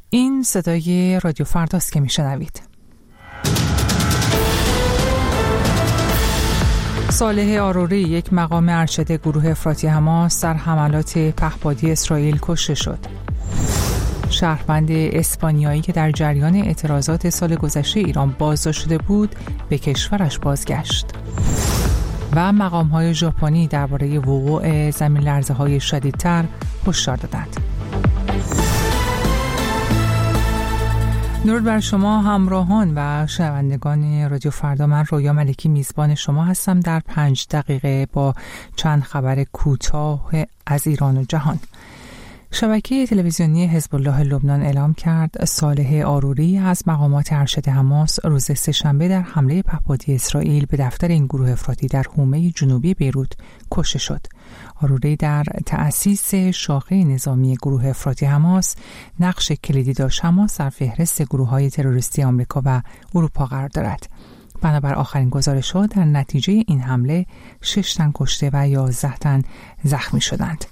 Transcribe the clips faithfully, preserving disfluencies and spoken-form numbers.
این صدای رادیو فرداست که میشنوید. صالح آروری، یک مقام ارشد گروه افراطی حماس، در حملات پهپادی اسرائیل کشته شد. شهروند اسپانیایی که در جریان اعتراضات سال گذشته ایران بازداشت شده بود به کشورش بازگشت. و مقام‌های ژاپنی درباره وقوع زمین‌لرزه‌های شدیدتر هشدار دادند. درود بر شما همراهان و شنوندگان رادیو فردا. من رویا ملکی میزبان شما هستم در پنج دقیقه با چند خبر کوتاه از ایران و جهان. شبکه تلویزیونی حزب الله لبنان اعلام کرد صالح آروری از مقامات ارشد حماس روز سه‌شنبه در حمله پهپادی اسرائیل به دفتر این گروه افراطی در حومه جنوبی بیروت کشته شد. آروری در تأسیس شاخه نظامی گروه افراطی حماس نقش کلیدی داشت. حماس در فهرست گروه‌های تروریستی آمریکا و اروپا قرار دارد. بنابر آخرین گزارش‌ها در نتیجه این حمله شش تن کشته و یازده تن زخمی شدند.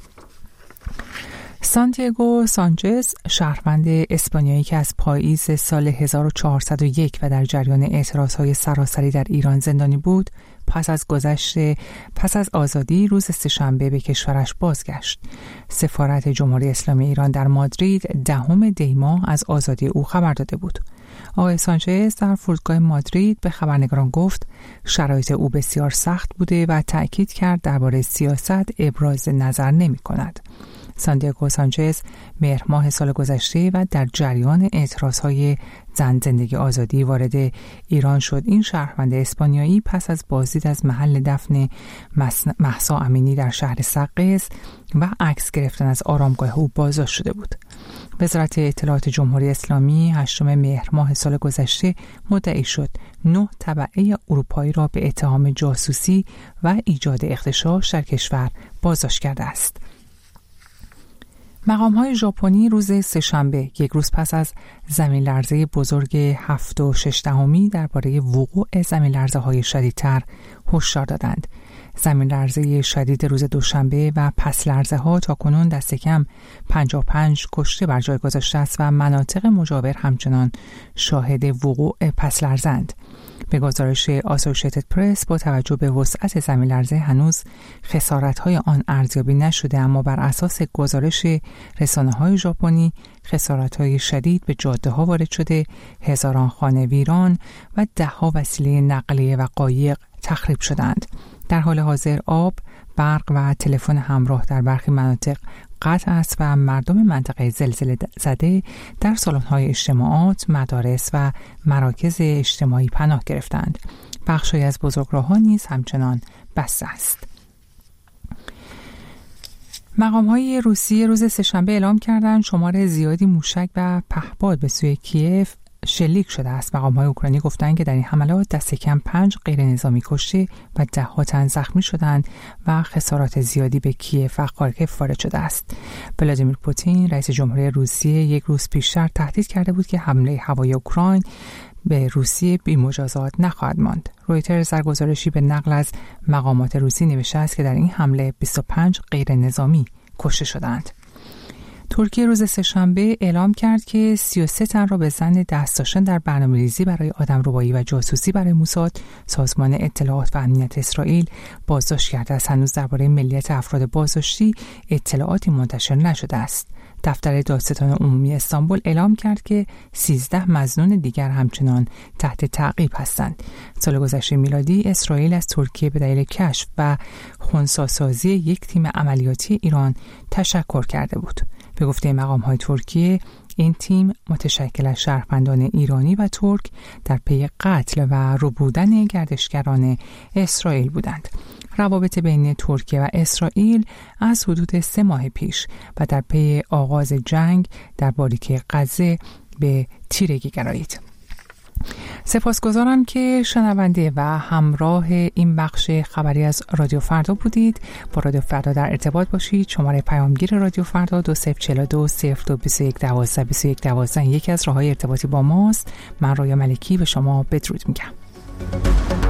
سانتیاگو سانچز، شهروند اسپانیایی که از پاییز سال هزار و چهارصد و یک و در جریان اعتراضهای سراسری در ایران زندانی بود، پس از گذشت پس از آزادی روز سه‌شنبه به کشورش بازگشت. سفارت جمهوری اسلامی ایران در مادرید دهم دی ماه از آزادی او خبر داده بود. آقای سانچز در فرودگاه مادرید به خبرنگاران گفت شرایط او بسیار سخت بوده و تأکید کرد درباره سیاست ابراز نظر نمی کند. سانتیاگو سانچز مهر ماه سال گذشته و در جریان اعتراضهای زن زندگی آزادی وارد ایران شد. این شهروند اسپانیایی پس از بازدید از محل دفن مهسا امینی در شهر سقز و عکس گرفتن از آرامگاه او بازداشت شده بود. وزارت اطلاعات جمهوری اسلامی هشتم مهر ماه سال گذشته مدعی شد نه تبعه اروپایی را به اتهام جاسوسی و ایجاد اغتشاش در کشور بازداشت کرده است. مقام‌های ژاپنی روز سه‌شنبه، یک روز پس از زمین‌لرزه بزرگ هفت و شش دهمی درباره وقوع زمین‌لرزه‌های شدیدتر هشدار دادند. زمین‌لرزه شدید روز دوشنبه و پس لرزه‌ها تاکنون دست کم پنجاه و پنج کشته بر جای گذاشته است و مناطق مجاور همچنان شاهد وقوع پس لرزند. به گزارش آسوشیتد پرس، با توجه به وسعت زمین‌لرزه هنوز خسارت‌های آن ارزیابی نشده، اما بر اساس گزارش رسانه‌های ژاپنی خسارت‌های شدید به جاده‌ها وارد شده، هزاران خانه ویران و ده‌ها وسیله نقلیه و قایق تخریب شدند. در حال حاضر آب، برق و تلفن همراه در برخی مناطق قطع است و مردم منطقه زلزله زده در سالن‌های اجتماعات، مدارس و مراکز اجتماعی پناه گرفتند. بخشی از بزرگراه‌ها نیز همچنان بسته است. مقام‌های روسیه روز سه‌شنبه اعلام کردند شمار زیادی موشک و پهپاد به سوی کیف شلیک شده است. مقام‌های اوکراینی گفتند که در این حملات دست کم پنج غیر نظامی کشته و ده ها تن زخمی شدند و خسارات زیادی به کیف و خارکیف وارد شده است. ولادیمیر پوتین رئیس جمهوری روسیه یک روز پیشتر تهدید کرده بود که حمله هوایی اوکراین به روسیه بی‌مجازات نخواهد ماند. رویترز در گزارشی به نقل از مقامات روسی نوشته است که در این حمله بیست و پنج غیر نظامی کشته شدند. ترکیه روز سه‌شنبه اعلام کرد که سی و سه تن را به ظن دست داشتن در برنامه‌ریزی برای آدمربایی و جاسوسی برای موساد، سازمان اطلاعات و امنیت اسرائیل بازداشت کرده است. هنوز درباره ملیت افراد بازداشتی اطلاعاتی منتشر نشده است. دفتر دادستان عمومی استانبول اعلام کرد که سیزده مظنون دیگر همچنان تحت تعقیب هستند. سال گذشته میلادی اسرائیل از ترکیه به دلیل کشف و خنثی‌سازی یک تیم عملیاتی ایران تشکر کرده بود. به گفته مقام‌های ترکیه، این تیم متشکل از شهروندان ایرانی و ترک در پی قتل و ربودن گردشگران اسرائیل بودند. روابط بین ترکیه و اسرائیل از حدود سه ماه پیش و در پی آغاز جنگ در باریکه غزه به تیرگی گرایید. سپاسگزارم که شنونده و همراه این بخش خبری از رادیو فردا بودید. با رادیو فردا در ارتباط باشید. شماره پیامگیر رادیو فردا دو صفر چهار دو صفر دو بیست و یک دوازده بیست و یک دوازده یکی از راه‌های ارتباطی با ماست. من رویا ملکی به شما بدرود میگم.